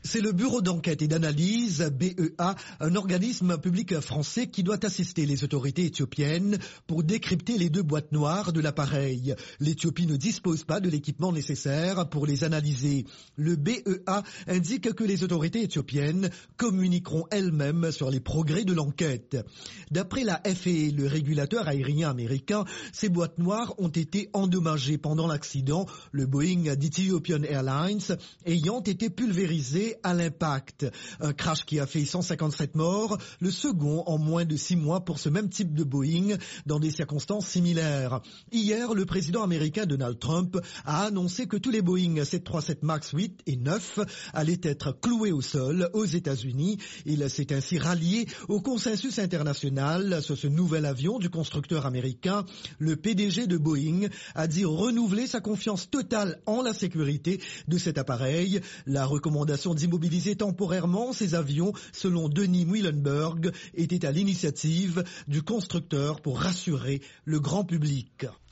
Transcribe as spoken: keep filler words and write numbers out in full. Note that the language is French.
C'est le bureau d'enquête et d'analyse, B E A, un organisme public français qui doit assister les autorités éthiopiennes pour décrypter les deux boîtes noires de l'appareil. L'Éthiopie ne dispose pas de l'équipement nécessaire pour les analyser. Le B E A indique que les autorités éthiopiennes communiqueront elles-mêmes sur les progrès de l'enquête. D'après la F A A, le régulateur aérien américain, ces boîtes noires ont été endommagées pendant l'accident, le Boeing d'Ethiopian Airlines ayant été pulvérisé à l'impact. Un crash qui a fait cent cinquante-sept morts, le second en moins de six mois pour ce même type de Boeing dans des circonstances similaires. Hier, le président américain Donald Trump a annoncé que tous les Boeing sept cent trente-sept MAX huit et neuf allaient être cloués au sol aux États-Unis. Il s'est ainsi rallié au consensus international sur ce nouvel avion du constructeur américain. Le P D G de Boeing a dit renouveler sa confiance totale en la sécurité de cet appareil. La recommandation d'immobiliser temporairement ces avions, selon Denis Muilenburg, était à l'initiative du constructeur pour rassurer le grand public.